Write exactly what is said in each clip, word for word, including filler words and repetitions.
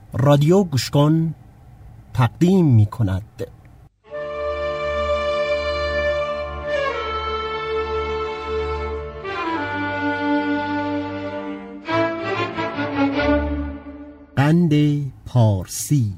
رادیو گوش کن تقدیم می کند. قند پارسی.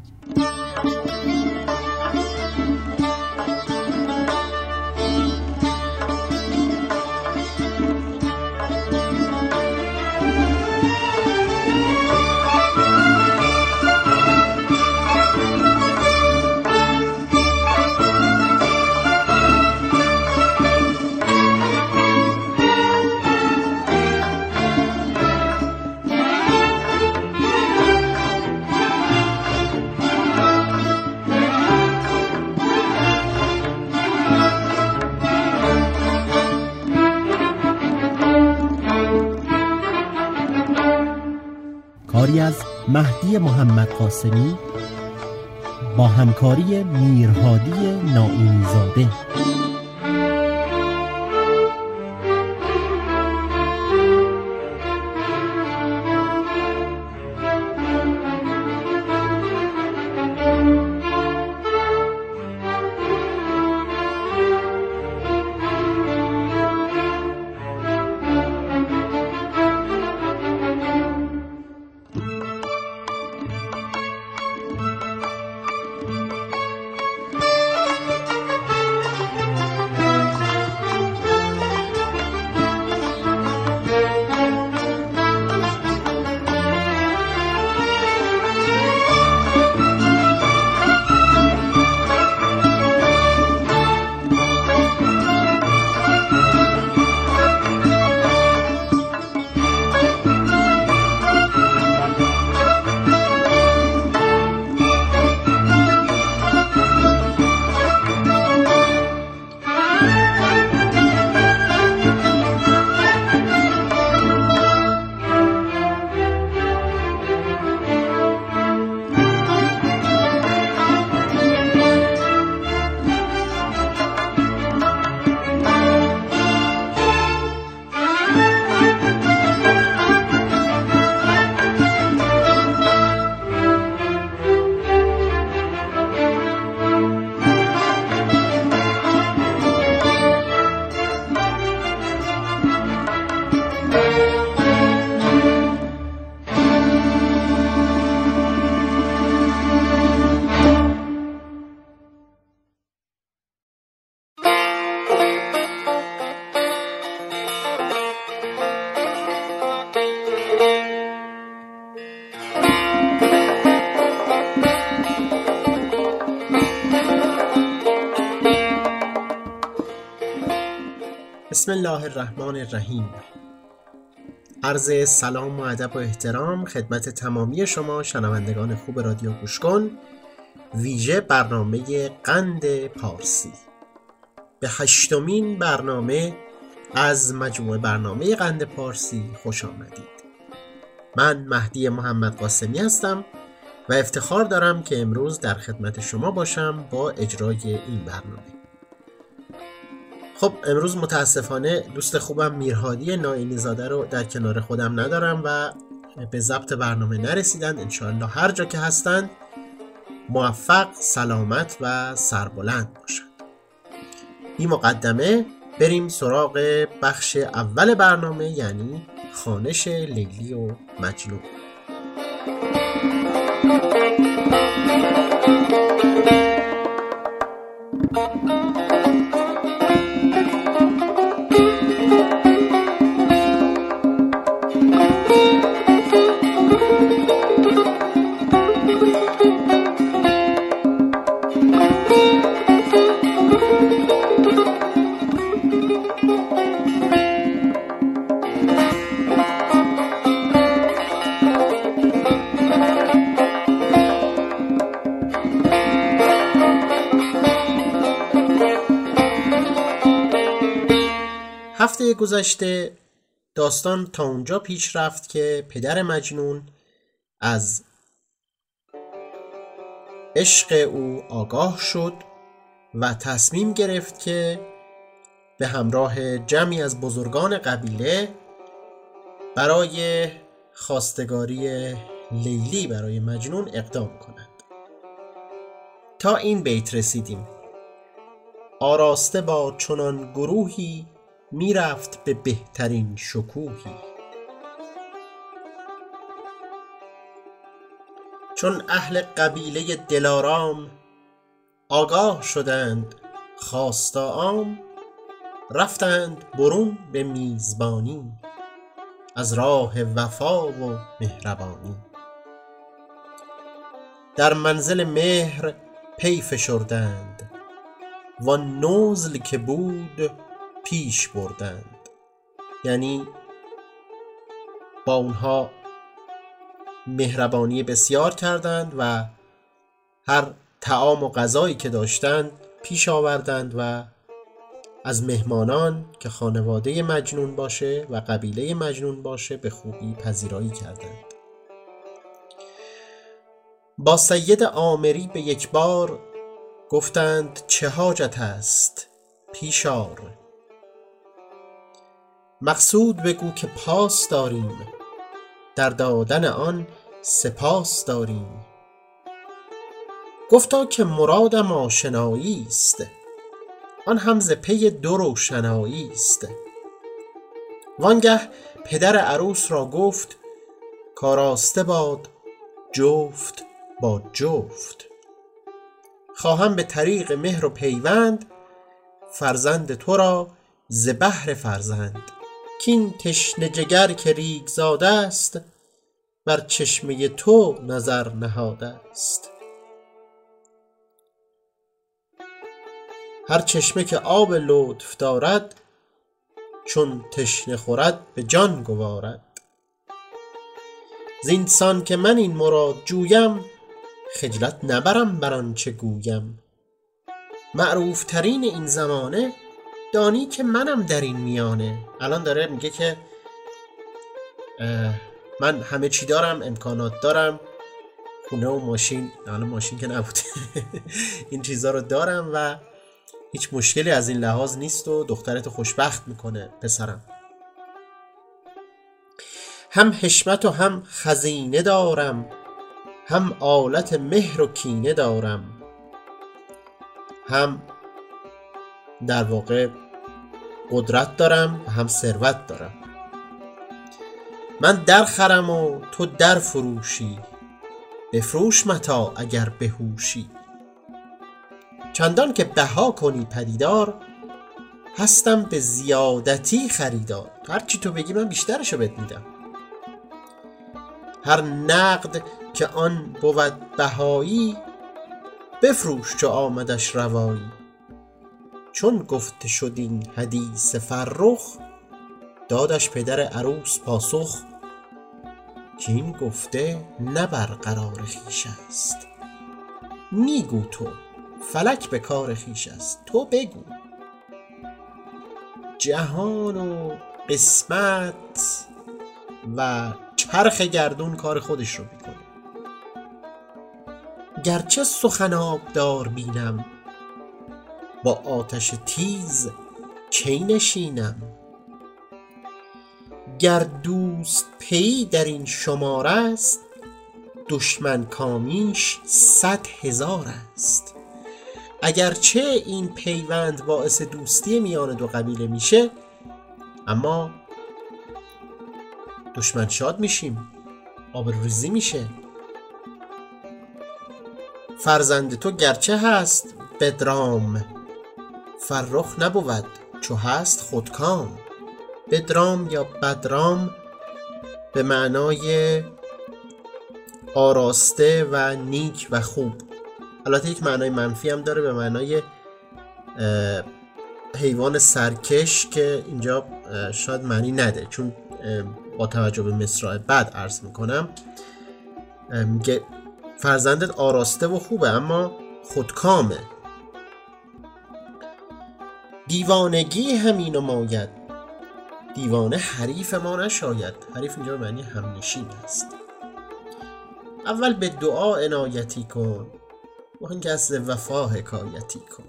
کاری از مهدی محمد قاسمی با همکاری میرهادی نائینی زاده. بسم الله الرحمن الرحیم. عرض سلام و ادب و احترام خدمت تمامی شما شنوندگان خوب رادیو گوش کن، ویژه برنامه قند پارسی. به هشتمین برنامه از مجموعه برنامه قند پارسی خوش آمدید. من مهدی محمد قاسمی هستم و افتخار دارم که امروز در خدمت شما باشم با اجرای این برنامه. خب امروز متاسفانه دوست خوبم میرهادی نائینی زاده رو در کنار خودم ندارم و به ضبط برنامه نرسیدند. انشاءالله هر جا که هستند موفق، سلامت و سربلند باشند. این مقدمه بریم سراغ بخش اول برنامه، یعنی خوانش لیلی و مجنون. هفته گذشته داستان تا اونجا پیش رفت که پدر مجنون از عشق او آگاه شد و تصمیم گرفت که به همراه جمعی از بزرگان قبیله برای خواستگاری لیلی برای مجنون اقدام کند. تا این بیت رسیدیم: آراسته با چنان گروهی میرفت به بهترین شکوهی. چون اهل قبیله دلارام آگاه شدند خواستا عام، رفتند برون به میزبانی از راه وفا و مهربانی. در منزل مهر پی فشردند وان نزل که بود پیش بردند. یعنی با اونها مهربانی بسیار کردند و هر طعام و غذایی که داشتند پیش آوردند و از مهمانان که خانواده مجنون باشه و قبیله مجنون باشه به خوبی پذیرایی کردند. با سید آمری به یک بار گفتند چه حاجت است پیش آر، مقصود بگو که پاس داریم در دادن آن سپاس داریم. گفتا که مرادم آشنایی است، آن هم ز پی دو روشنایی است. وانگه پدر عروس را گفت کاراسته باد جفت با جفت. خواهم به طریق مهر و پیوند فرزند تو را ز بهر فرزند. کین تشنه جگر که ریگ زاده است بر چشمه تو نظر نهاده است. هر چشمه که آب لطف دارد چون تشنه خورد به جان گوارد. زینسان که من این مراد جویم خجلت نبرم بر آنچه گویم. معروف ترین این زمانه دانی که منم در این میانه. الان داره میگه که من همه چی دارم، امکانات دارم، خونه و ماشین، الان ماشین که نبود این چیزا رو دارم و هیچ مشکلی از این لحاظ نیست و دخترت خوشبخت میکنه پسرم. هم حشمت و هم خزینه دارم، هم آلت مهر و کینه دارم، هم در واقع قدرت دارم و هم ثروت دارم. من در خرم و تو در فروشی، بفروش متاع اگر بهوشی. چندان که بها کنی پدیدار، هستم به زیادتی خریدار. هر چی تو بگی من بیشترشو بهت میدم. هر نقد که آن بود بهایی، بفروش چو آمدش روایی. چون گفته شد این حدیث فرخ، دادش پدر عروس پاسخ که این گفته نه بر قرار خویش است. میگو تو فلک به کار خویش است. تو بگو جهان و قسمت و چرخ گردون کار خودش رو میکنه. گرچه سخن آبدار بینم، با آتش تیز کی نشینم. گر دوست پی در این شمار است، دشمن کامیش صد هزار است. اگرچه این پیوند باعث دوستی میان دو قبیله میشه، اما دشمن شاد میشیم، آبروریزی میشه. فرزند تو گرچه هست بدرام، فرخ نبود چو هست خودکام. بدرام یا بدرام به معنای آراسته و نیک و خوب. البته یک معنای منفی هم داره به معنای حیوان سرکش که اینجا شاید معنی نده، چون با توجه به مصرع بعد عرض میکنم میگه فرزندت آراسته و خوبه اما خودکامه. دیوانگی همین نماید، دیوانه حریف ما نشاید. حریف اینجا به معنی همنشین است. اول به دعا عنایتی کن، وانگه از وفا حکایتی کن.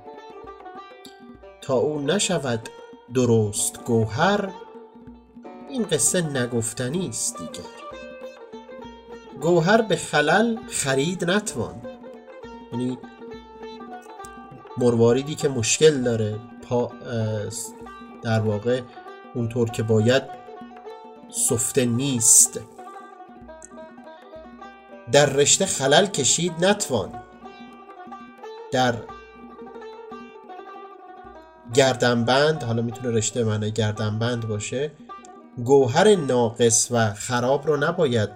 تا او نشود درست گوهر، این قصه نگفتنی است دیگر. گوهر به خلل خرید نتوان. یعنی مرواریدی که مشکل داره، پا در واقع اونطور که باید سفته نیست، در رشته خلل کشید نتوان. در گردنبند، حالا میتونه رشته معنی گردنبند باشه، گوهر ناقص و خراب رو نباید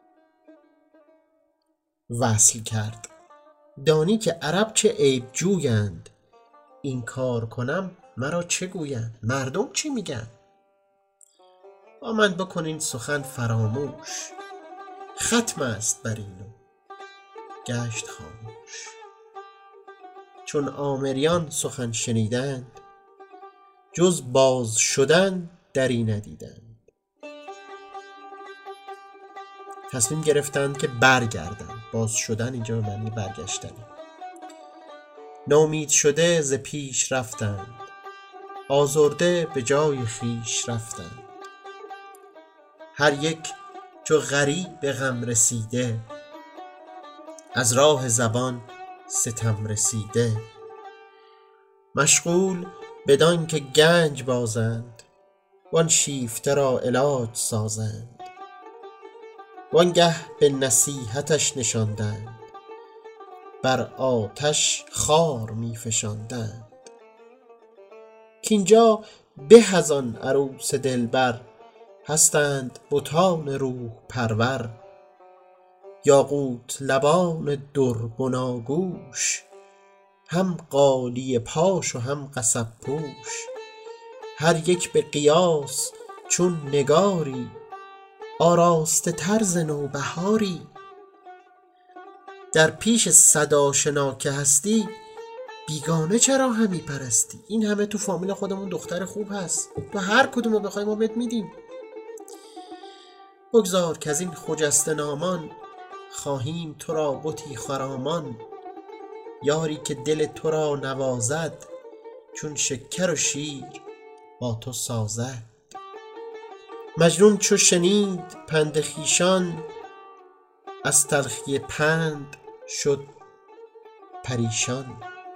وصل کرد. دانی که عرب چه عیب جویند، این کار کنم مرا چه گویند؟ مردم چی میگن؟ با من بکنین سخن فراموش، ختم است بر اینو گشت خاموش. چون آمریان سخن شنیدند، جز باز شدن دری ندیدند. تصمیم گرفتند که برگردند. باز شدن اینجا به معنی برگشتنه. ناامید شده ز پیش رفتند، آزرده به جای خویش رفتند. هر یک چو غریب به غم رسیده، از راه زبان ستم رسیده. مشغول بدان که گنج بازند، وان شیفته را علاج سازند. وانگه به نصیحتش نشاندند، بر آتش خار می فشاندند. کینجا به از آن عروس دلبر، هستند بتان روح پرور. یاقوت لبان در بناگوش، هم قالی پاش و هم قصب پوش. هر یک به قیاس چون نگاری، آراسته تر ز نوبهاری. در پیش صد آشنا که هستی، بیگانه چرا همی پرستی؟ این همه تو فامیل خودمون دختر خوب هست، تو هر کدوم رو بخوای ما بهت میدیم. بگذار که از این خجسته نامان، خواهیم تو را بتی خرامان. یاری که دل تو را نوازد، چون شکر و شیر با تو سازد. مجنون چو شنید پند خویشان، از تلخی پند شد پریشان.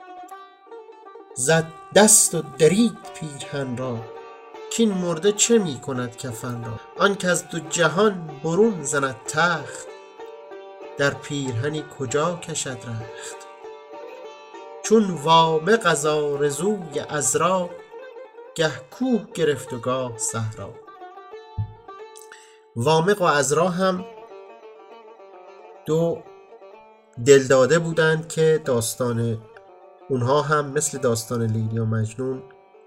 زد دست و درید پیرهن را، کین مرده چه می کند کفن را. آن که از دو جهان برون زند تخت، در پیرهنی کجا کشد رخت. چون وامق از آرزوی عذرا، گه کوه گرفت و گاه صحرا. وامق و عذرا هم دو دلداده بودند که داستان اونها هم مثل داستان لیلی و مجنون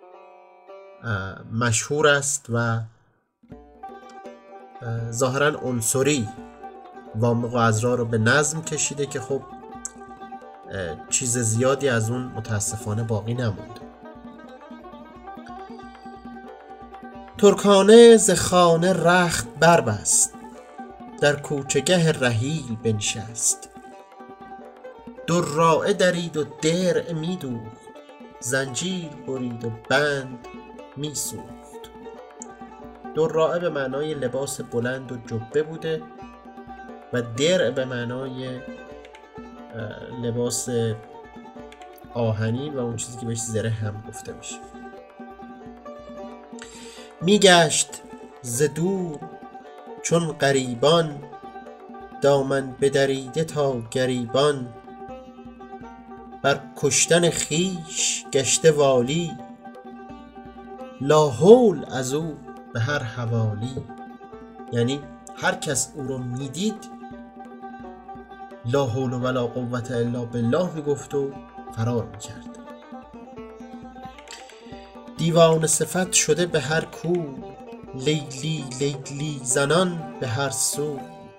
مشهور است و ظاهرا عنصری وامق و عذرا رو به نظم کشیده که خب چیز زیادی از اون متاسفانه باقی نموند. ترکانه ز خانه رخت بربست، در کوچگه رحیل بنشست. دراعه درید و درع می دوخت، زنجیر برید و بند می سوخت. دراعه به معنای لباس بلند و جبه بوده و درع به معنای لباس آهنین و اون چیزی که بهش زره هم گفته میشه. میگشت ز دور چون غریبان، دامن بدریده تا گریبان. بر کشتن خویش گشته والی، لا حول از او به هر حوالی. یعنی هر کس او رو میدید لا حول ولا قوة الا بالله میگفت و فرار میکرد. دیوان صفت شده به هر کو، لیلی لیلی زنان به هر سو.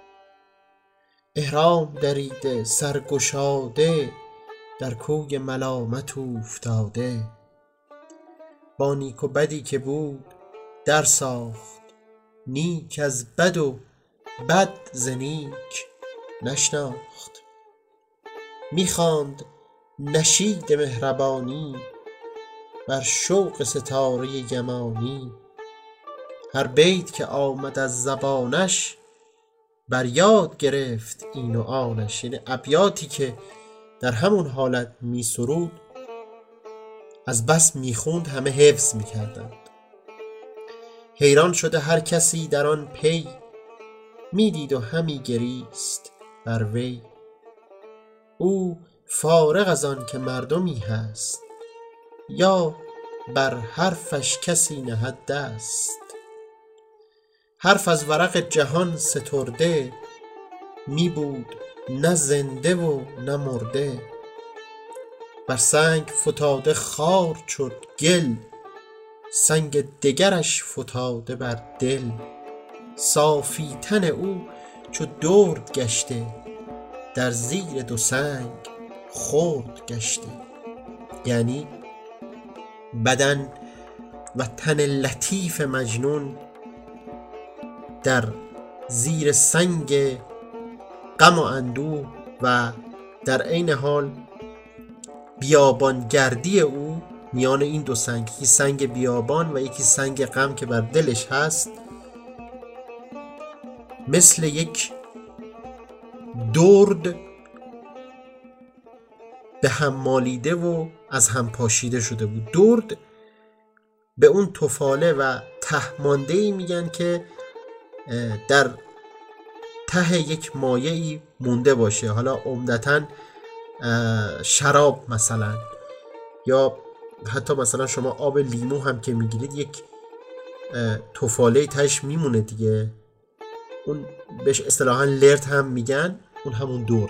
احرام دریده سرگشاده، در کوی ملامت اوفتاده. با نیک و بدی که بود در ساخت، نیک از بد و بد ز نیک نشناخت. میخواند نشید مهربانی، بر شوق ستاره یمانی. هر بیت که آمد از زبانش، بر یاد گرفت این و آنش، یعنی ابیاتی که در همون حالت می سرود از بس می خوند همه حفظ می کردند. حیران شده هر کسی در آن پی، می دید و همی گریست بر وی. او فارغ از آن که مردمی هست، یا بر حرفش کسی نهد دست. حرف از ورق جهان سترده، می بود نه زنده و نه مرده. بر سنگ فتاده خار شد گل، سنگ دگرش فتاده بر دل. صافی تن او چو درد گشته، در زیر دو سنگ خرد گشته. یعنی بدن و تن لطیف مجنون در زیر سنگ غم و اندوه و در عین حال بیابانگردی او میان این دو سنگ، یکی سنگ بیابان و یکی سنگ غم که بر دلش هست، مثل یک درد به هم مالیده و از هم پاشیده شده بود. درد به اون تفاله و ته مانده‌ای میگن که در ته یک مایعی مونده باشه، حالا عمدتاً شراب مثلا، یا حتی مثلا شما آب لیمو هم که میگیرید یک تفاله تهش میمونه دیگه، اون بهش اصطلاحاً لرت هم میگن، اون همون درد.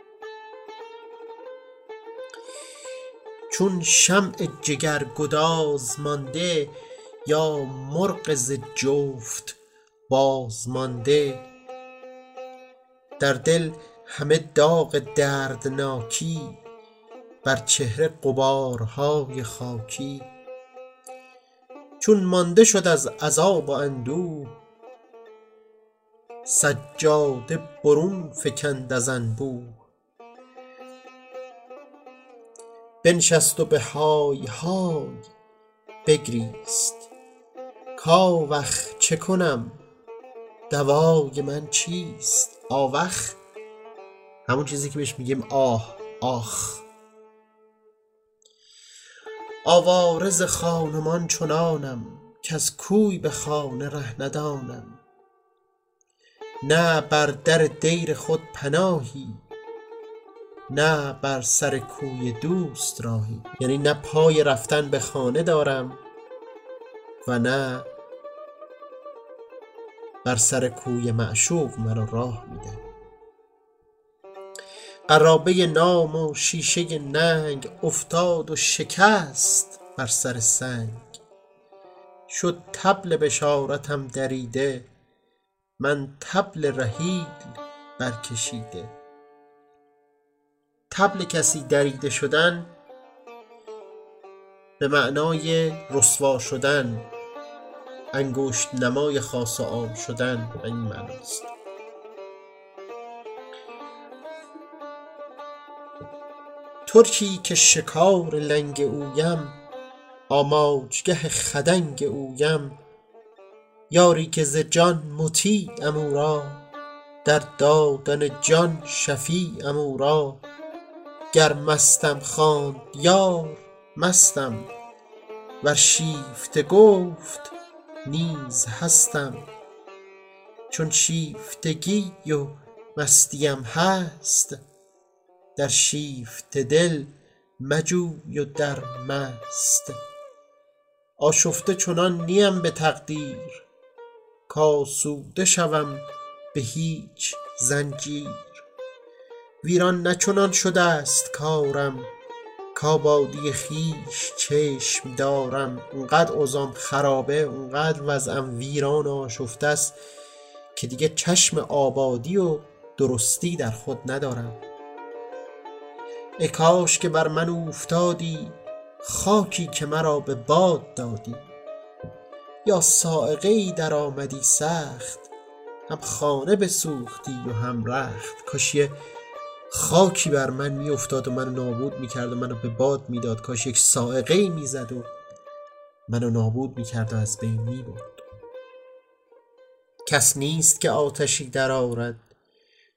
چون شمع جگر گداز مانده، یا مرغ ز جفت باز مانده. در دل همه داغ دردناکی، بر چهره غبارهای خاکی. چون مانده شد از عذاب و اندوه، سجاده برون فکند از انبوه. بنشست و به های های بگریست، کاوخ چه کنم دوای من چیست. آوخ همون چیزی که بهش میگیم آه، آخ. آوارز خانمان چنانم، که از کوی به خانه ره ندانم. نه بر در دیر خود پناهی، نه بر سر کوی دوست راهی. یعنی نه پای رفتن به خانه دارم و نه بر سر کوی معشوق مرا راه میده. قرابه نام و شیشه ننگ، افتاد و شکست بر سر سنگ. شد طبل بشارتم دریده، من طبل رحیل برکشیده. طبل کسی دریده شدن به معنای رسوا شدن، انگشت نمای خاص و عام شدن، به این معناست. ترکی که شکار لنگ اویم، آماجگه خدنگ اویم. یاری که ز جان مطیعم او را، در دادن جان شفیعم او را. گر مستم خواند یار مستم، ور شیفته گفت نیز هستم. چون شیفتگی و مستیم هست، در شیفته دل مجوی و در مست. آشفته چنان نیم به تقدیر، کآسوده شوم به هیچ زنجیر. ویران نه چنان شده است کارم، کآبادی خویش چشم دارم. اونقدر اوضاعم خرابه، اونقدر وضعم ویران و آشفته است که دیگه چشم آبادی و درستی در خود ندارم. ای کاش که بر من اوفتادی، خاکی که مرا به باد دادی. یا صاعقه ای در آمدی سخت، هم خانه بسوختی و هم رخت. کاش یه خاکی بر من می افتاد و منو نابود می کرد و منو به باد می داد. کاش یک صاعقه ای می زد و منو نابود می کرد و از بین می برد. کس نیست که آتشی در آرد،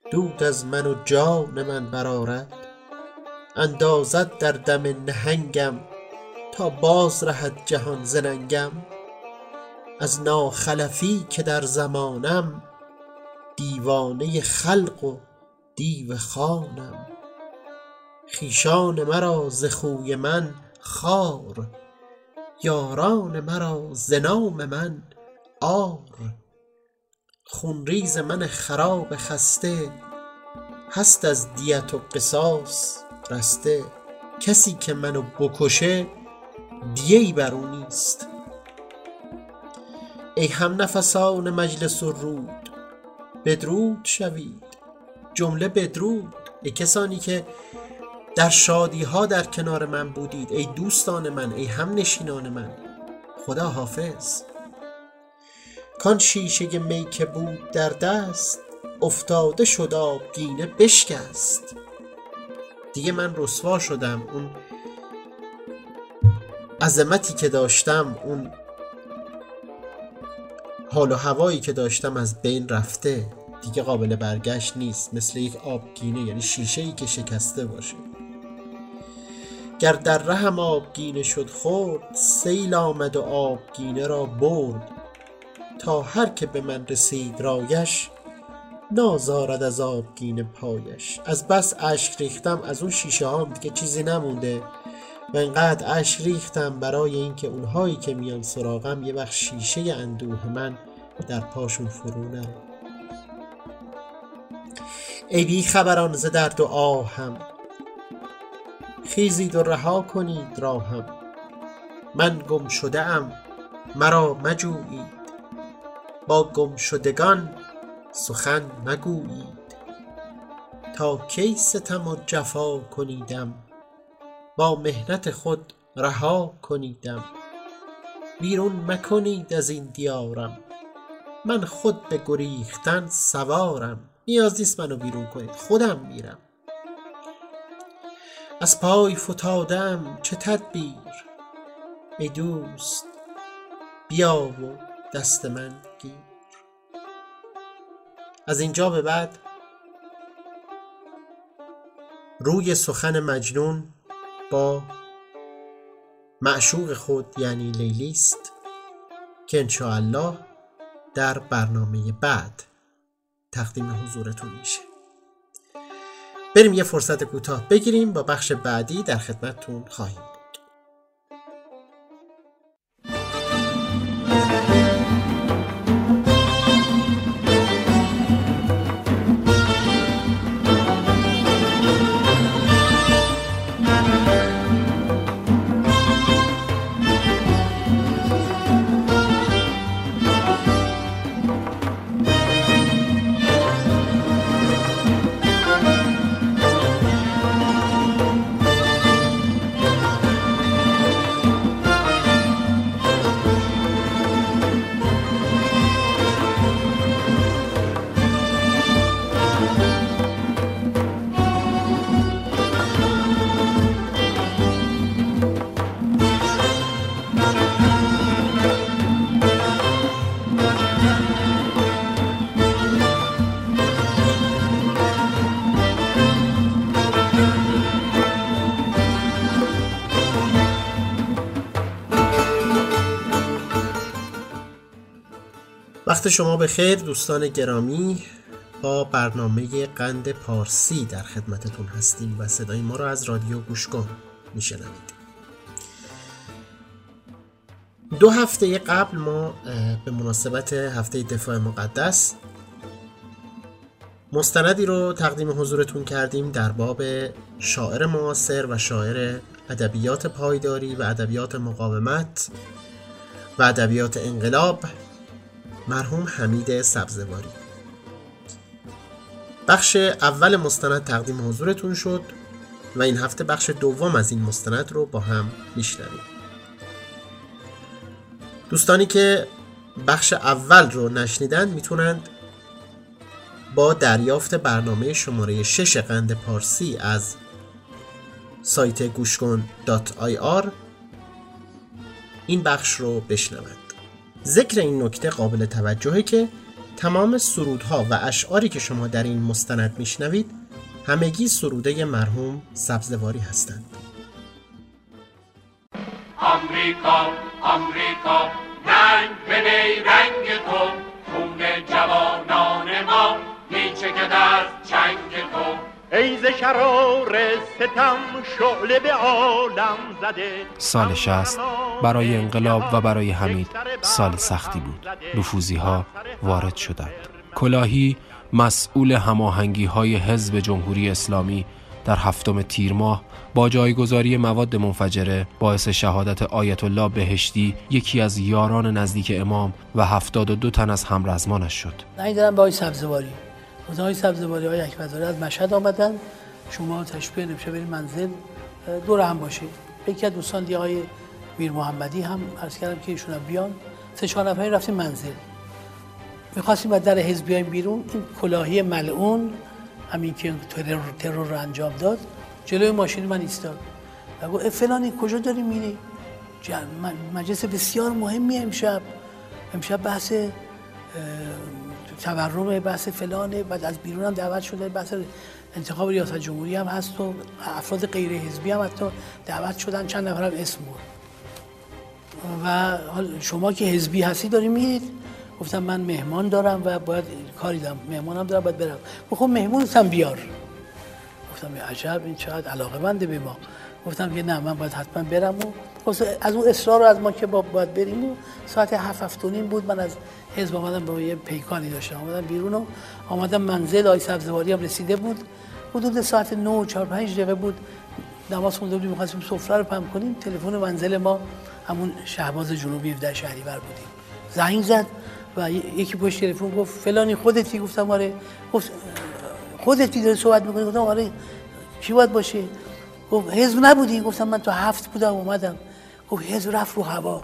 دود از من و جان من برآرد. اندازد در دم نهنگم تا باز رهد جهان ز ننگم. از ناخلفی که در زمانم دیوانه خلق و دیو خانم. خویشان مرا ز خوی من خوار، یاران مرا ز نام من عار. خونریز من خراب خسته هست از دیت و قصاص رسته. کسی که منو بکشه دیه‌ای بر او نیست. ای هم نفسان مجلس الرود بدرود شوید جمله بدرود. ای کسانی که در شادی ها در کنار من بودید، ای دوستان من، ای هم نشینان من، خدا حافظ. کان شیشه می که بود در دست افتاده شد آبگینه بشکست. دیگه من رسوا شدم. اون عظمتی که داشتم، اون حال و هوایی که داشتم از بین رفته، دیگه قابل برگشت نیست. مثل یک آبگینه، یعنی شیشه‌ای که شکسته باشه. گر در رهم آبگینه شد خورد، سیل آمد و آبگینه را برد. تا هر که به من رسید رایش، نازارد از آبگینه پایش. از بس اشک ریختم از اون شیشه هام دیگه چیزی نمونده و انقدر اشک ریختم برای اینکه اونهایی که میان سراغم یه وقت شیشه اندوه من در پاشون فرو نره. ای بی خبران ز درد و آهم، خیزید و رها کنید راهم. من گم شده ام مرا مجویید، با گم شدگان سخن مگویید. تا کی ستم و جفا کنیدم، با محنت خود رها کنیدم. بیرون مکنید از این دیارم، من خود به گریختن سوارم. نیاز نیست منو بیرون کنید، خودم میرم. از پای فتادم چه تدبیر، ای دوست بیا و دست من گیر. از اینجا به بعد روی سخن مجنون با معشوق خود یعنی لیلی است که انشاءالله در برنامه بعد تقدیم حضورتون میشه. بریم یه فرصت کوتاه بگیریم، با بخش بعدی در خدمتتون خواهیم بود. وقت شما به خیر دوستان گرامی. با برنامه قند پارسی در خدمتتون هستیم و صدای ما رو از رادیو گوش کن میشنوید. دو هفته قبل ما به مناسبت هفته دفاع مقدس مستندی رو تقدیم حضورتون کردیم در باب شاعر معاصر و شاعر ادبیات پایداری و ادبیات مقاومت و ادبیات انقلاب، مرحوم حمید سبزواری. بخش اول مستند تقدیم حضورتون شد و این هفته بخش دوم از این مستند رو با هم میشنویم. دوستانی که بخش اول رو نشنیدن میتونند با دریافت برنامه شماره شش قند پارسی از سایت گوشکن دات آی آر این بخش رو بشنوند. ذکر این نکته قابل توجهه که تمام سرودها و اشعاری که شما در این مستند میشنوید همگی سروده مرحوم سبزواری هستند. آمریکا آمریکا رنگ به رنگ تو، خون جوانان ما میچکد از چنگ تو. ای ز شرار ستم شعله به عالم زده. سال شصت برای انقلاب و برای حمید سال سختی بود. نفوذی ها وارد شدند. کلاهی مسئول هماهنگی های حزب جمهوری اسلامی در هفتم تیر ماه با جایگذاری مواد منفجره باعث شهادت آیت الله بهشتی، یکی از یاران نزدیک امام و هفتاد و دو تن از همرزمانش شد. نیدارم با آقای سبزواری آقای سبزواری های اکبرزاده از مشهد آمدن. شما تشبیه نمیشه برید منزل دور هم باشید. یکی از دوستان دیگه آقای میر محمدی هم عرض کردم که ایشون بیان. سه چهار نفری رفتیم منزل. می‌خواستیم از در حزب بیایم بیرون. این کلاهی ملعون همین که ترور ترور رو انجام داد جلوی ماشین من ایستاد و گفت فلانی کجا داری میری؟ مجلس بسیار مهمی امشب امشب بحث تورم، بحث فلانه، بعد از بیرون هم دعوت شده، بحث انتخاب ریاست جمهوری هم هست و افراد غیر حزبی هم حتی دعوت شدن، چند نفر هم اسم بود. و شما که حزبی هستی داری میرید؟ گفتم من مهمان دارم و باید کاری دارم، مهمانم دارم باید برم. گفتم مهمونت هم بیار. گفتم عجب این چقدر علاقه‌منده به ما. گفتم که نه من باید حتما برم و از اون اصرار از ما که باید بریم و ساعت هفت هفت و نیم بود. من از حزب آمدم با یه پیکانی داشتم آمدم بیرون و آمدم منزل. آقای سبزواری هم رسیده بود. حدود ساعت نه و چهار پنج دقیقه بود. نماز خونده بودیم می‌خواستیم سفره رو پهن کنیم. تلفن منزل ما همون شهباز جنوبی در شهریور بودیم. زنگ زد و یکی پشت تلفن گفت فلانی خودتی؟ گفتم آره. گفت خودتی داری صحبت می‌کنی؟ گفتم آره. کی باید باشه؟ گفت حزب نبودی؟ گفتم من تا هفت بودم اومدم. گفت حزب رفت رو هوا.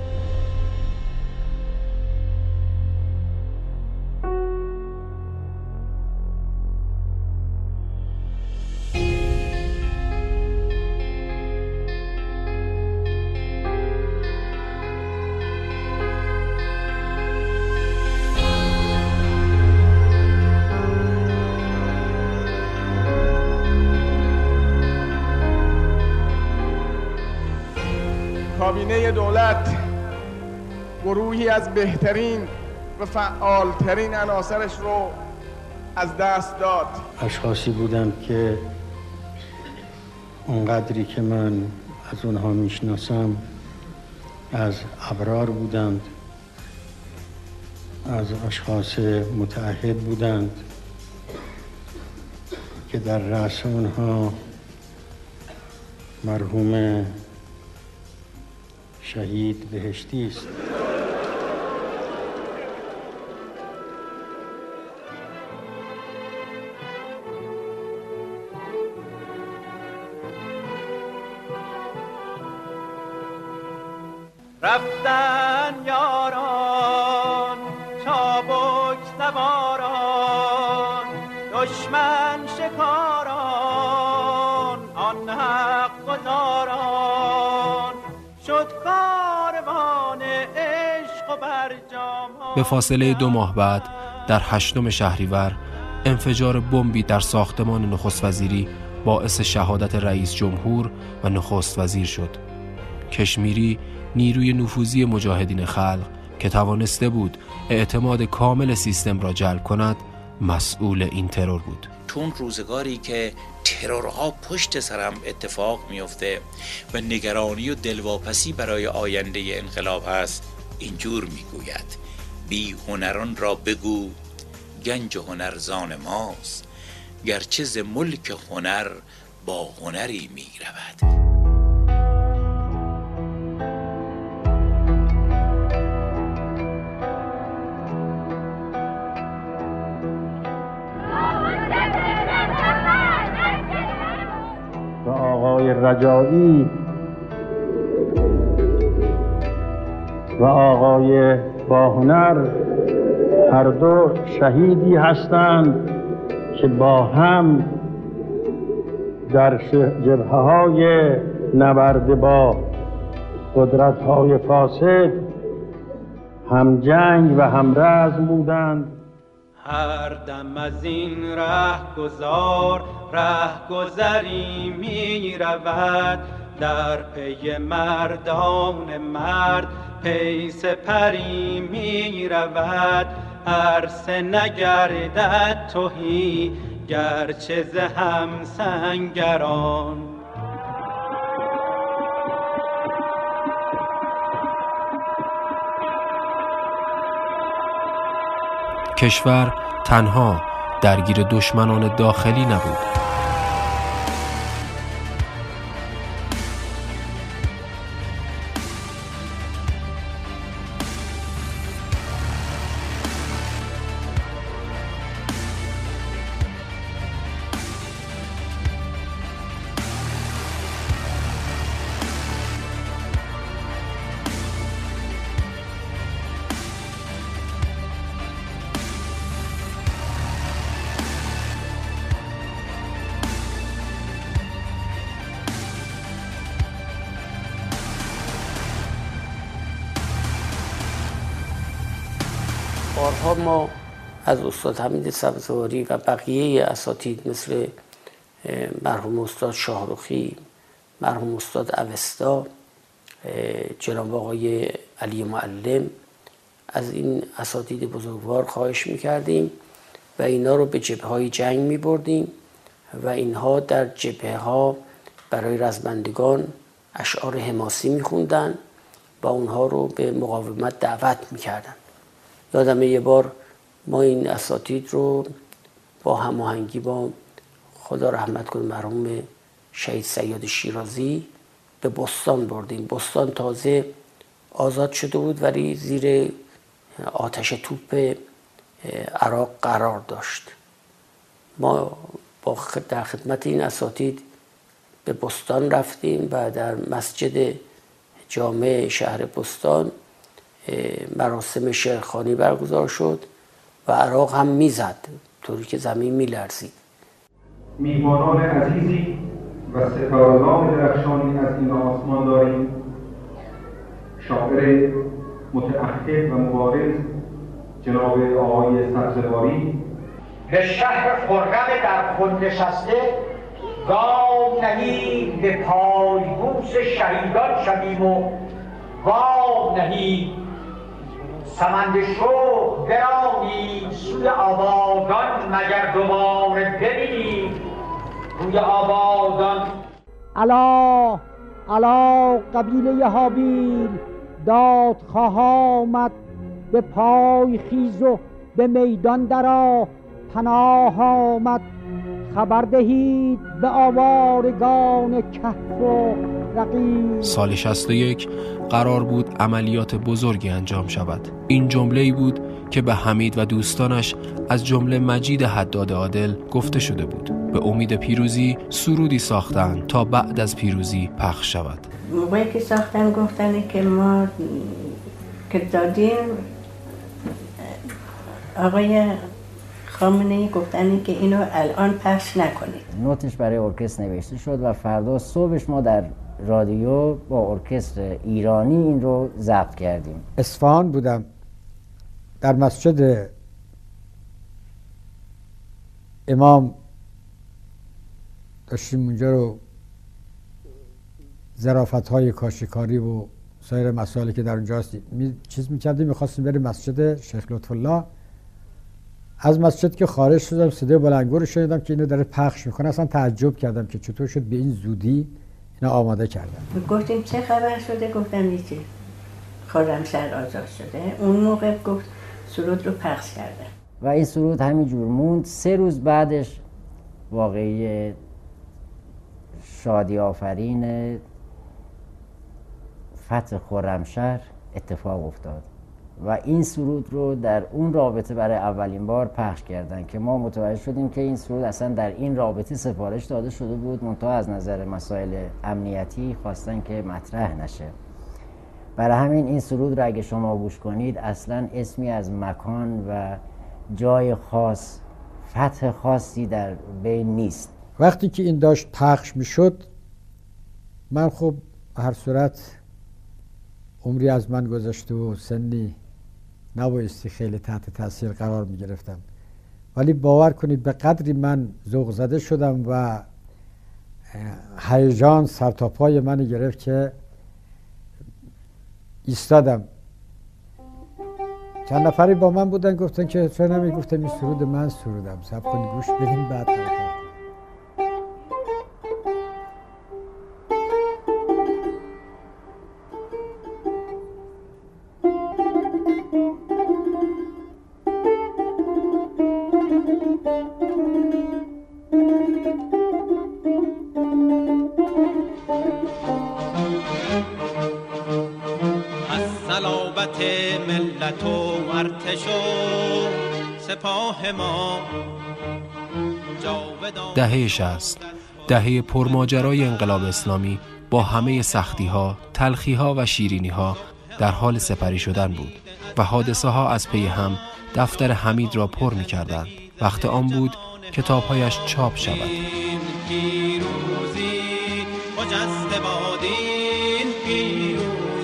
کابینه دولت گروهی از بهترین و فعالترین عناصرش رو از دست داد. اشخاصی بودند که اونقدری که من از اونها میشناسم از ابرار بودند، از اشخاص متعهد بودند که در رأس اونها مرحوم شهید بهشتی است. رفتن یاران چابک سواران، دشمن شکاران، آن حق گزاران، شد کاروان عشق و برجام. به فاصله دو ماه بعد در هشتم شهریور انفجار بمبی در ساختمان نخست وزیری باعث شهادت رئیس جمهور و نخست وزیر شد. کشمیری، نیروی نفوذی مجاهدین خلق که توانسته بود اعتماد کامل سیستم را جلب کند، مسئول این ترور بود. چون روزگاری که ترورها پشت سرم اتفاق میفته و نگرانی و دلواپسی برای آینده انقلاب هست، اینجور میگوید: بی هنران را بگو گنج هنر زان ماست، گرچه ز ملک هنر با هنری میرود. و آقای رجایی و آقای باهنر هر دو شهیدی هستند که با هم در جبهه‌های نبرد با قدرت‌های فاسد هم جنگ و هم رزم بودند. هر دم از این ره گذار ره گذری می رود، در پی مردان مرد پی سپری می رود. عرصه نگردد تهی گرچه ز هم سنگران. کشور تنها درگیر دشمنان داخلی نبود. بارها ما از استاد حمید سبزواری و بقیه اساتید مثل مرحوم استاد شاهرخی، مرحوم استاد اوستا، جناب آقای علی معلم، از این اساتید بزرگوار خواهش میکردیم و اینا رو به جبهه های جنگ میبردیم و اینها در جبهه ها برای رزمندگان اشعار حماسی میخوندن و اونها رو به مقاومت دعوت میکردن. یادمه یه بار ما این اساتید رو با هماهنگی با خدا رحمت کنه مرحوم شهید سیاد شیرازی به بستان بردیم. بستان تازه آزاد شده بود ولی زیر آتش توپ عراق قرار داشت. ما با در خدمت این اساتید به بستان رفتیم و در مسجد جامع شهر بستان مراسم شعرخوانی برگزار شد و عراق هم میزد طوری که زمین میلرزید. میهمانان عزیزی و ستارگان درخشانی از این آسمان داریم. شاعر متعهد و مبارز جناب آقای سبزواری به شهر خرم در خود نشسته گام نهیم به پایبوس شهیدان شویم و گام نهیم سمند شوق برانیم سوی آبادان مگر دوباره ببینیم روی آبادان. الا الا قبیله هابیل دادخواه آمد، به پای خیز و به میدان درآ پناه آمد. خبر دهید به آوارگان کهف و رقیب. سال شصت و یک قرار بود عملیات بزرگی انجام شود. این جمله‌ای بود که به حمید و دوستانش از جمله مجید حداد عادل گفته شده بود. به امید پیروزی سرودی ساختند تا بعد از پیروزی پخش شود. موقعی که ساختن گفتن که ما که دادیم آقای خامنه‌ای گفتن که اینو الان پخش نکنید. نوتش برای ارکستر نوشته شد و فردا صبحش ما در رادیو با ارکستر ایرانی این رو ضبط کردیم. اصفهان بودم، در مسجد امام داشتیم اونجا رو ظرافت‌های کاشیکاری و سایر مسائلی که در اونجا هست می چیز می‌کردیم. می‌خواستیم بریم مسجد شیخ لطف‌الله. از مسجد که خارج شدم صدای بلندگو رو شنیدم که اینو داره پخش میکنه. اصلا تعجب کردم که چطور شد به این زودی اینا آماده کردن. گفتیم چه خبر شده؟ گفتم هیچی، خرمشهر آزاد شده. اون موقع گفت سرود رو پخش کردن و این سرود همینجور موند. سه روز بعدش واقعی شادی آفرین فتح خرمشهر اتفاق افتاد و این سرود رو در اون رابطه برای اولین بار پخش کردن که ما متوجه شدیم که این سرود اصلا در این رابطه سفارش داده شده بود، منتها از نظر مسائل امنیتی خواستن که مطرح نشه. برای همین این سرود رو اگه شما گوش کنید اصلا اسمی از مکان و جای خاص، فتح خاصی در بین نیست. وقتی که این داشت پخش میشد من خب هر صورت عمری از من گذشته و سنی نبایستی خیلی تحت تاثیر قرار می گرفتم. ولی باور کنید به قدری من ذوق زده شدم و هیجان سر تا پای من گرفت که ایستادم. چند نفری با من بودن گفتن که چرا نمی گفتم این سرود من سرودم، صبر کنید گوش بدیم بعد حرکت. ملت و ارتش و سپاه ما. دهه شصت، دهه پرماجرای انقلاب اسلامی با همه سختی‌ها، تلخی‌ها و شیرینی‌ها در حال سپری شدن بود و حادثه‌ها از پی هم دفتر حمید را پر می‌کردند. وقت آن بود کتاب‌هایش چاپ شود. پیروزی خجسته بادین پیروزی.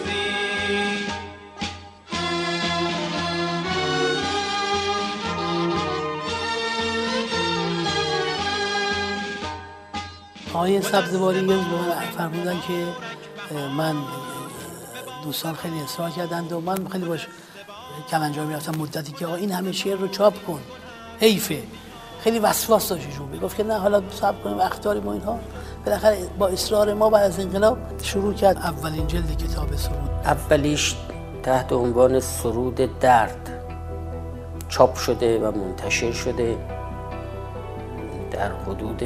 آقای سبزواری یه روز به من فرمودن که من دوستان خیلی اصرار کردند و من خیلی باش کلنجار میرفتم مدتی که آقا این همه شعر رو چاپ کن، حیفه. خیلی وسواس داشت ایشون، میگفت که نه حالا صبر کنیم اخطاری ما اینها. بالاخره با اصرار ما بعد از انقلاب شروع کرد اولین جلد کتاب سرود. اولیش تحت عنوان سرود درد چاپ شده و منتشر شده در حدود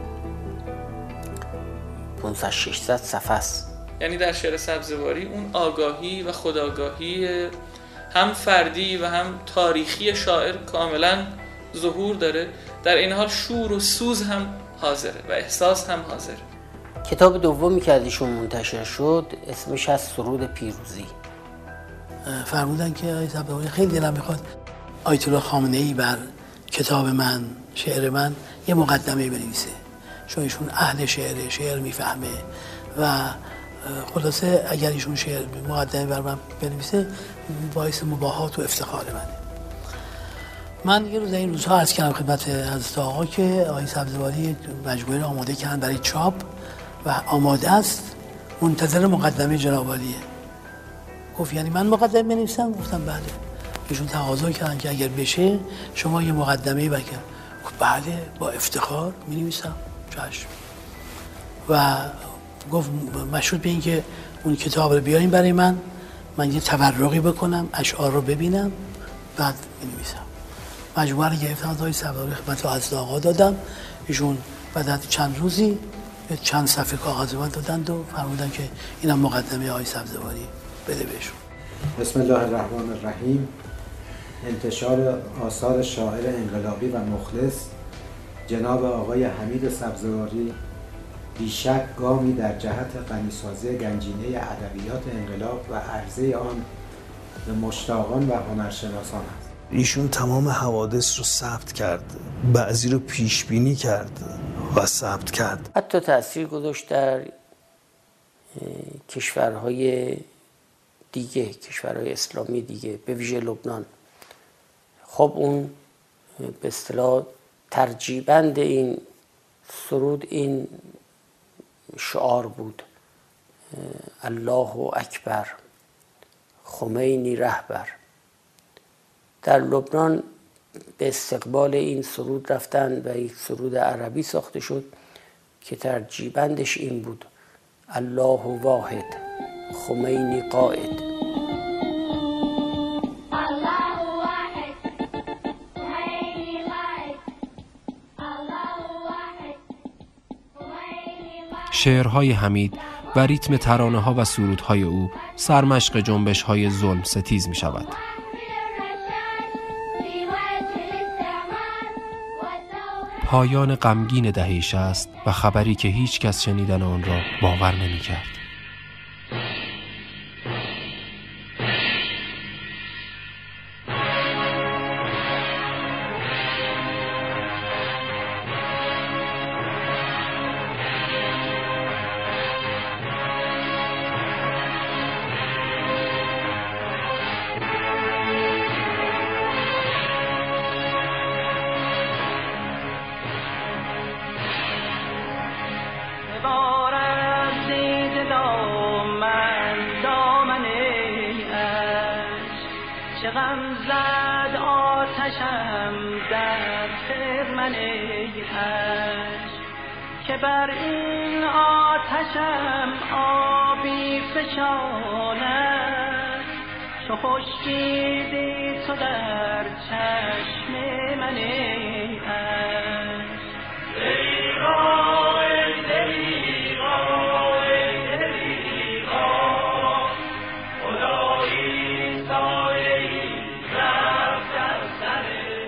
پانصد ششصد صفحه است. یعنی در شعر سبزواری اون آگاهی و خودآگاهی هم فردی و هم تاریخی شاعر کاملا ظهور داره، در این حال شور و سوز هم حاضره و احساس هم حاضره. کتاب دومی که ازشون منتشر شد اسمش از سرود پیروزی. فرمودن که آقای سبزواری خیلی دلم میخواد آیت الله خامنه‌ای بر کتاب من، شعر من یه مقدمه بنویسه، چون ایشون اهل شعر، شعر میفهمه و خلاصه اگر ایشون شعر مقدمه بر من بنویسه باعث مباهات و افتخار منه. من یه روز این روزها عرض کردم خدمت حضرت آقا که آقای سبزواری مجموعه رو آماده کردن برای چاپ و آماده است، منتظر مقدمه جناب عالیه. گفت یعنی من مقدمه بنویسم؟ گفتم بله. ایشون تقاضا کردن که اگر بشه شما یه مقدمه بگید. گفت بله با افتخار می‌نویسم. چشم. و گفت مشروط به این که اون کتاب رو بیاریم برای من، من یه تورقی بکنم، اشعار رو ببینم، بعد می‌نویسم. مجموعه رو گرفتم از آقای سبزواری خدمت حضرت آقا دادم. ایشون بعد از چند روزی چند صفحه کاغذ من دادند و فرمودن که اینم مقدمه آقای سبزواری بده بهشون. بسم الله الرحمن الرحیم. انتشار آثار شاعر انقلابی و مخلص جناب آقای حمید سبزواری بیشک گامی در جهت غنیسازی گنجینه ادبیات انقلاب و عرضه آن به مشتاقان و هنرشناسان است. ایشون تمام حوادث رو ثبت کرد، بعضی رو پیش بینی کرد و ثبت کرد. حتی تأثیر گذاشت در کشورهای دیگه، کشورهای اسلامی دیگه، به ویژه لبنان. خب اون به اصطلاح ترجیبند این سرود این شعار بود: الله اکبر، خمینی رهبر. در لبنان به استقبال این سرود رفتن و یک سرود عربی ساخته شد که ترجیبندش این بود: الله واحد، خمینی قائد. شعرهای حمید و ریتم ترانه‌ها و سرودهای او سرمشق جنبش‌های ظلم ستیز می‌شود. پایان غمگین دهه شصت و خبری که هیچ کس شنیدن آن را باور نمی‌کرد. بار از دید دامن دامن عشق چه غم زد آتشم در خرمن عشق که بر این آتشم آبی فشاند چو خشکیدی تو در چشم من عشق دریغا ای دریغا ای دریغا خدایی سایه‌ای رفت از سر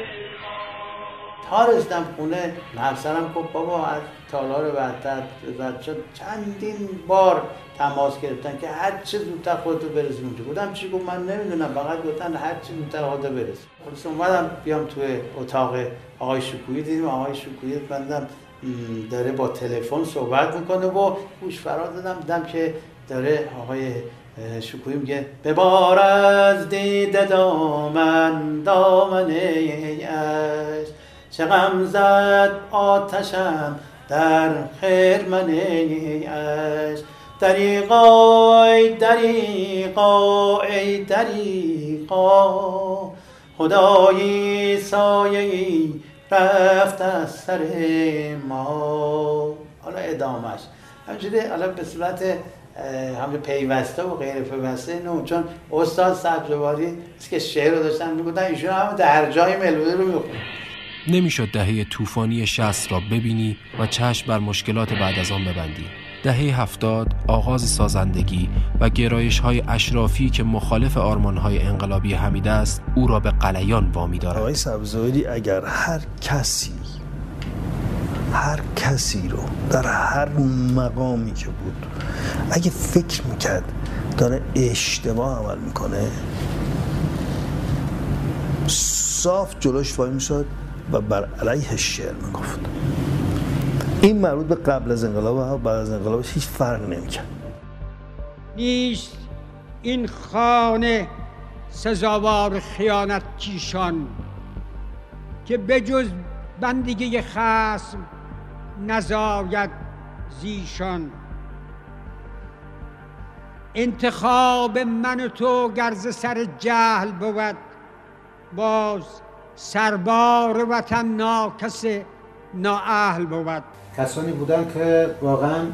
تا رسیدم خونه همسرم گفت بابا از تالار وحدت رد شد. چندین بار تماس گرفتن که هر چه زودتر خودتو برسی اونجا. بودم چی گفت من نمیدونم، فقط گفتن هر چه زودتر خودتو برسی. خلاص اومدم بیام توی اتاق آقای شکویی، دیدیم آقای شکویی بندم داره با تلفن صحبت میکنه و گوش فرا دادم دیدم که داره آقای شکویی میگه ببار از دید دامن دامن عشق چه غم زد آتشم در خرمن عشق دریغا ای دریغا ای دریغا خدایی سایه‌ای رفت از سر ما. حالا ادامهش همچنین حالا به صورت همه پیوسته و غیر پیوسته نه، چون استاد سبزواری است که شعر رو داشتن میگفتن ایشون هم در جای ملودی رو میخونن. نمیشد دهه طوفانی شصت را ببینی و چشم بر مشکلات بعد از آن ببندی. دهه هفتاد آغاز سازندگی و گرایش‌های اشرافی که مخالف آرمان‌های انقلابی حمید است او را به غلیان وامی دارد. آقای سبزواری اگر هر کسی هر کسی رو در هر مقامی که بود اگه فکر میکرد داره اشتباه عمل میکنه صاف جلوش وای میشد و بر علیه شعر میگفت. این مربوط به قبل از انقلاب و بعد از انقلاب هیچ فرق نمیکرد. نیست این خانه سزاوار خیانت کیشان که بجز بندگی خصم نزاید زیشان. انتخاب من و تو گرز سر جهل بود باز سربار وطن ناکس نااهل بود. کسانی بودن که واقعا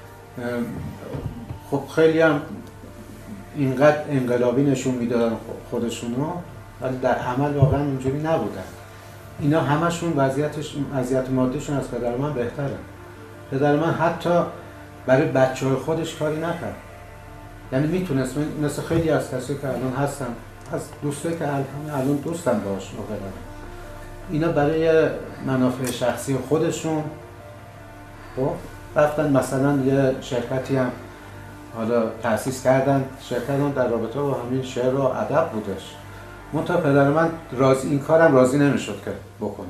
خب خیلی هم اینقدر انقلابی نشون میدادن خودشونو ولی در عمل واقعا اونجوری نبودن. اینا همشون وضعیتش وضعیت مادیشون از پدر من بهتره. پدر من حتی برای بچه‌های خودش کاری نکرد. یعنی میتونست مثل خیلی از کسایی که الان هستن، از دوستایی که الان دوستم باش موقعا، اینا برای منافع شخصی خودشون خب رفتن مثلا یه شرکتی هم حالا تأسیس کردن، شرکت هم در رابطه با همین شعر و ادب بودش. منتها پدر من راضی این کارم راضی نمیشد که بکنه.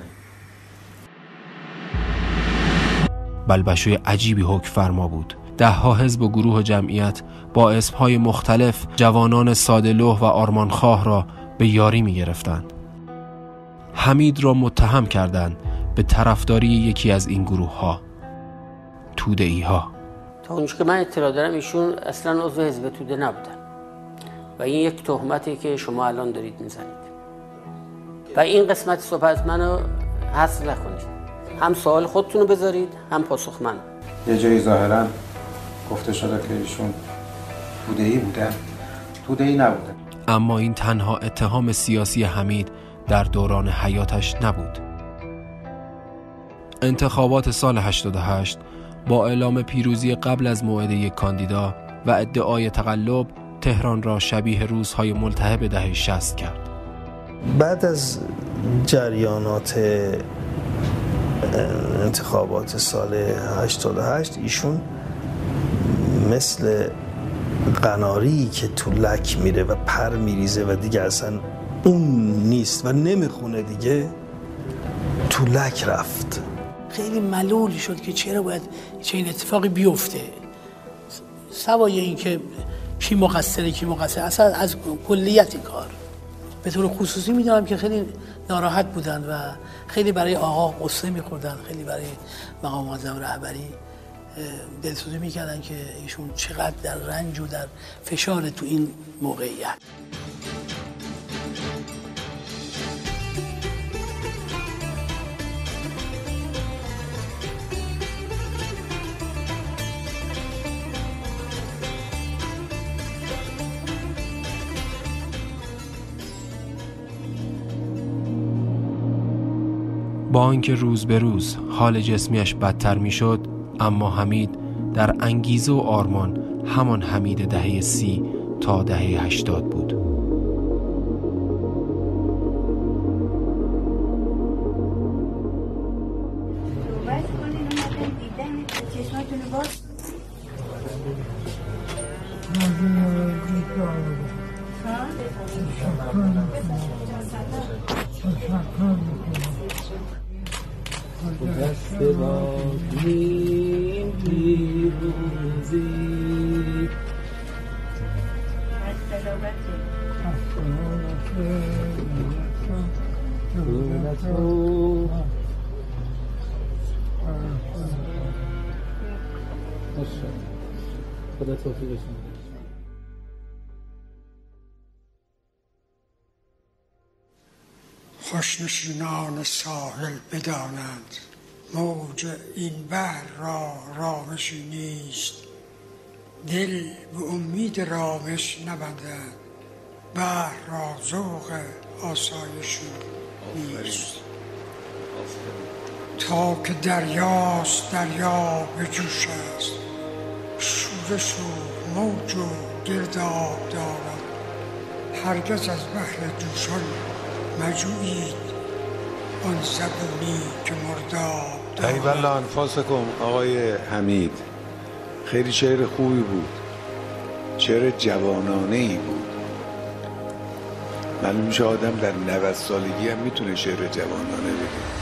بلبشوی عجیبی حکم فرما بود. ده ها حزب و گروه و جمعیت با اسمهای مختلف جوانان ساده‌لوح و آرمانخواه را به یاری می گرفتند. حمید را متهم کردند به طرفداری یکی از این گروه ها، توده‌ای ها. تا اونجا که من اطلاع دارم ایشون اصلا عضو حزب توده نبودن و این یک تهمتی که شما الان دارید میزنید و این قسمت صحبت منو حذف نکنید، هم سوال خودتون رو بذارید هم پاسخ من. یه جایی ظاهرا گفته شده که ایشون توده‌ای بودن، توده‌ای نبودن. اما این تنها اتهام سیاسی حمید در دوران حیاتش نبود. انتخابات سال هشتاد و هشت با اعلام پیروزی قبل از موعد یک کاندیدا و ادعای تقلب تهران را شبیه روزهای ملتهب دهه شصت کرد. بعد از جریانات انتخابات سال هشتاد و هشت ایشون مثل قناری که تو لک میره و پر میریزه و دیگه اصلا اون نیست و نمیخونه دیگه، تو لک رفت. خیلی ملول شد که چرا باید چنین اتفاقی بیفته، سوای این که کی مقصره کی مقصره، اصلا از کلیت کار. به طور خصوصی میدونم که خیلی ناراحت بودن و خیلی برای آقا قصه میخوردن، خیلی برای مقام معظم رهبری دلسوزی میکردن که ایشون چقدر در رنج و در فشار تو این موقعیت. با آنکه روز به روز حال جسمیش بدتر میشد، اما حمید در انگیزه و آرمان همان حمید دهه سی تا دهه هشتاد بود. دست باقیم پیروزی خدا توفیقش میده. خوشنشینان ساحل بدانند موج این بحر را رامشی نیست، دل به امید رامش نبندند، بحر را ذوق آسایشی نیست. تا که دریاست دریا به جوش است، شورش و موج و گرداب دارد، هرگز از بحر جوشان مجوید آن زبونی که مرداب دارد. طیب انفاسکم آقای حمید، خیلی شعر خوبی بود، شعر جوانانه ای بود. معلوم میشه آدم در نود سالگی هم میتونه شعر جوانانه بگه.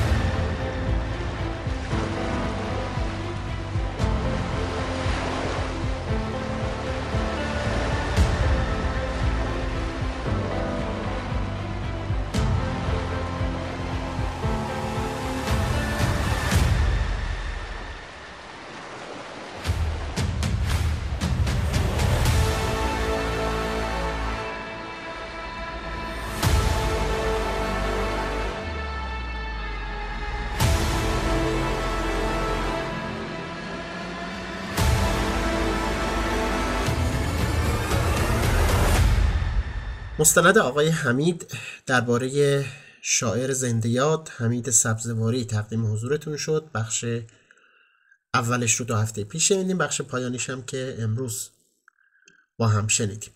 مستند آقای حمید درباره شاعر زنده یاد حمید سبزواری تقدیم حضورتون شد. بخش اولش رو دو هفته پیش شنیدیم، بخش پایانیش هم که امروز با هم شنیدیم.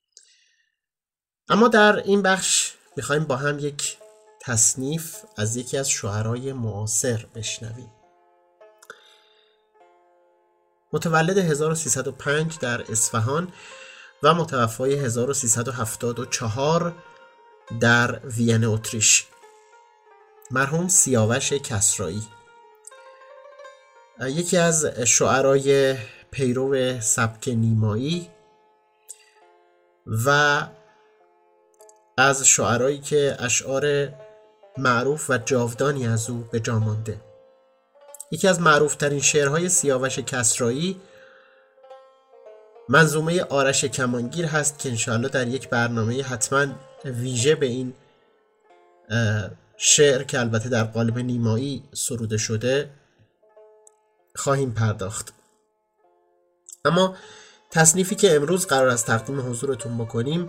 اما در این بخش میخوایم با هم یک تصنیف از یکی از شاعرای معاصر بشنویم. متولد هزار و سیصد و پنج در اصفهان و متوفای هزار و سیصد و هفتاد و چهار در وین اتریش، مرحوم سیاوش کسرایی، یکی از شاعرای پیرو سبک نیمایی و از شاعرایی که اشعار معروف و جاودانی از او به جا مانده. یکی از معروف ترین شعرهای سیاوش کسرایی منظومه آرش کمانگیر هست که انشاءالله در یک برنامه حتما ویژه به این شعر که البته در قالب نیمایی سروده شده خواهیم پرداخت. اما تصنیفی که امروز قرار است تقدیم حضورتون بکنیم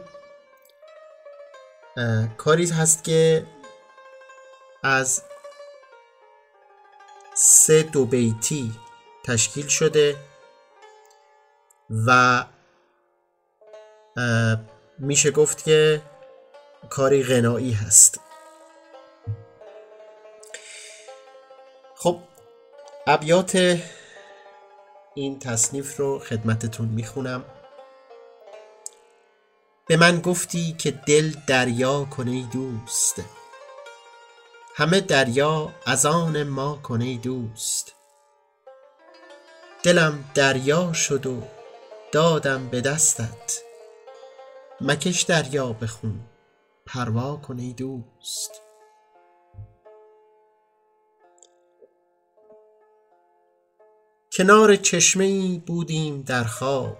کاری هست که از سه دو بیتی تشکیل شده و میشه گفت که کاری غنایی هست. خب ابیات این تصنیف رو خدمتتون میخونم. به من گفتی که دل دریا کنی دوست، همه دریا از آن ما کنی دوست. دلم دریا شد و دادم به دستت، مکش دریا به خون پروا کنی دوست. کنار چشمه‌ای بودیم در خواب،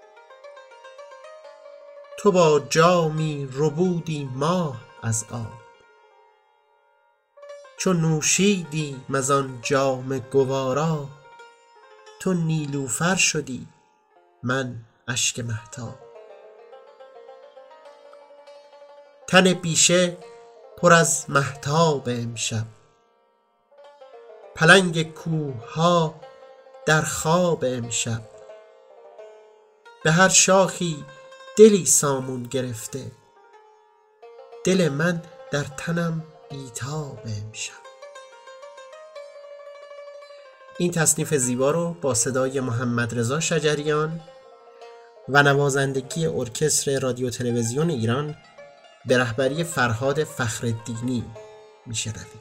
تو با جامی ربودی ماه از آب. چون نوشیدیم از آن جام گوارا، تو نیلوفر شدی من اشک مهتاب. تن بیشه پر از مهتاب امشب، پلنگ کوه ها در خواب امشب. به هر شاخی دلی سامون گرفته، دل من در تنم بیتاب امشب. این تصنیف زیبا رو با صدای محمد رضا شجریان و نوازندگی ارکستر رادیو تلویزیون ایران به رهبری فرهاد فخرالدینی میشنویم.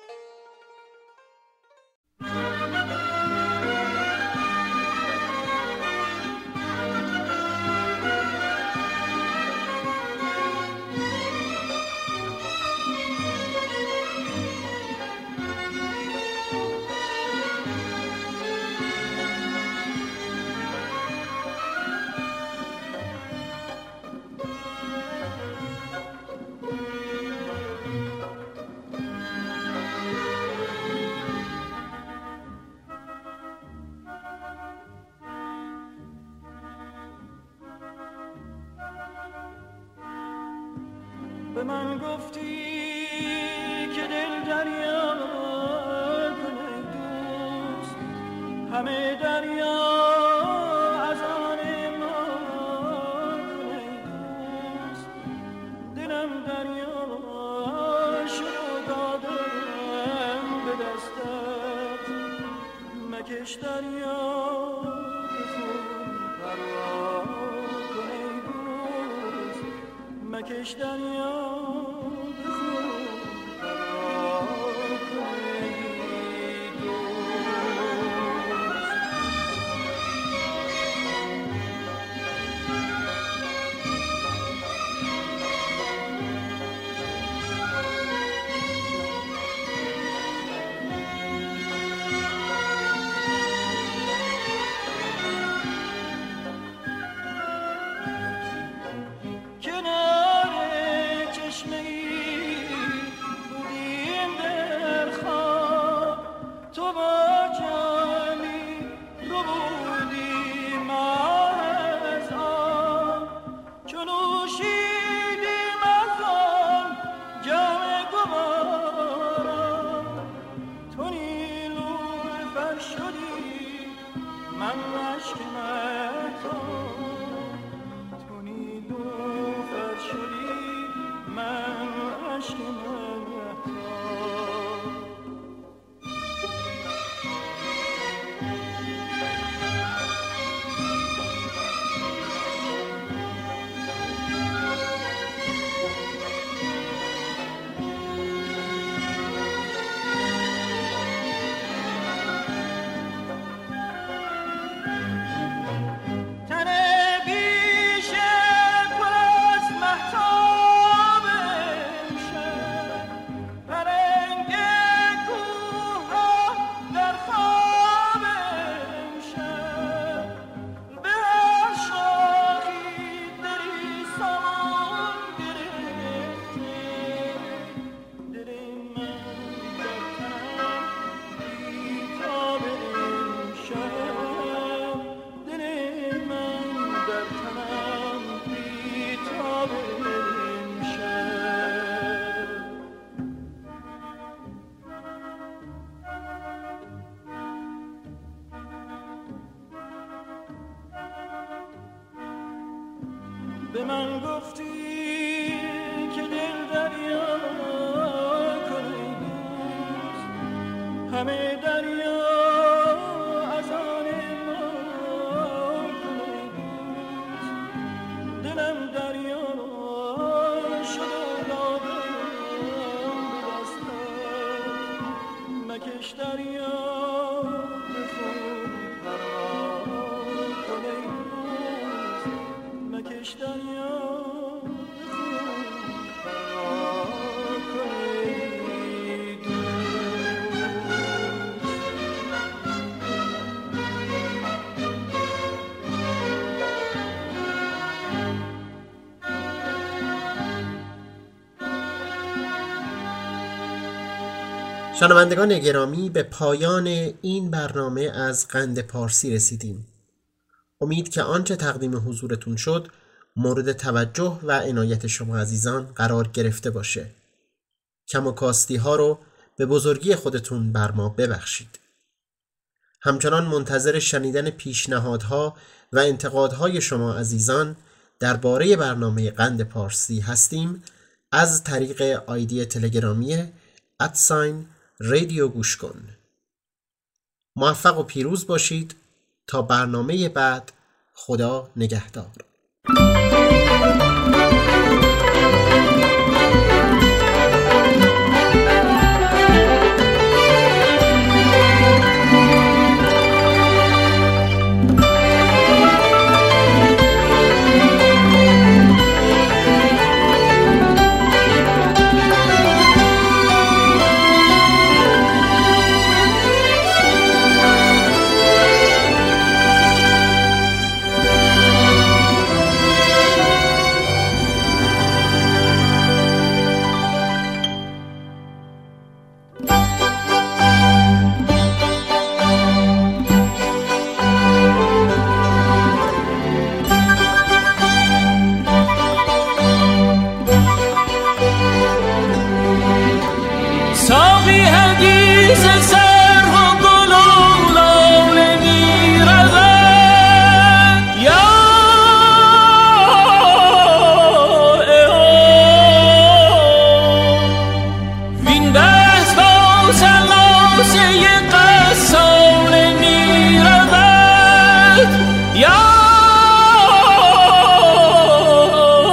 به من گفتی که دل دریا کن ای دوست، همه دریا از آن ما کن ای دوست. دلم دریا شد و دادم به دستت، مکش دریا به خون پروا کن ای دوست، مکش دریا به من گفتی که دل دریا کن ای دوست، همه دریا از آن ما کن ای دوست. دلم دریا شد و دادم به دستت، مکش دریا به خون پروا کن ای دوست، مکش دریا. شنوندگان گرامی، به پایان این برنامه از قند پارسی رسیدیم. امید که آنچه تقدیم حضورتون شد مورد توجه و عنایت شما عزیزان قرار گرفته باشه. کم و کاستی ها رو به بزرگی خودتون بر ما ببخشید. همچنان منتظر شنیدن پیشنهادها و انتقادهای شما عزیزان درباره برنامه قند پارسی هستیم از طریق آیدی تلگرامی ادساین رادیو گوش کن. موفق و پیروز باشید تا برنامه بعد. خدا نگهدار.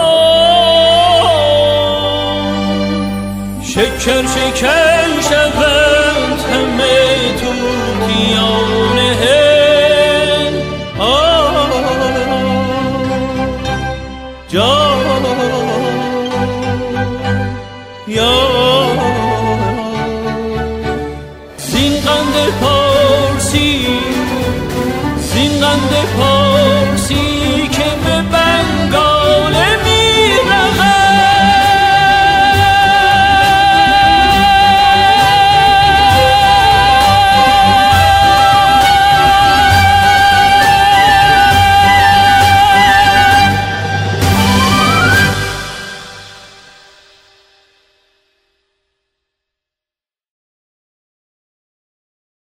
شکر شکر شود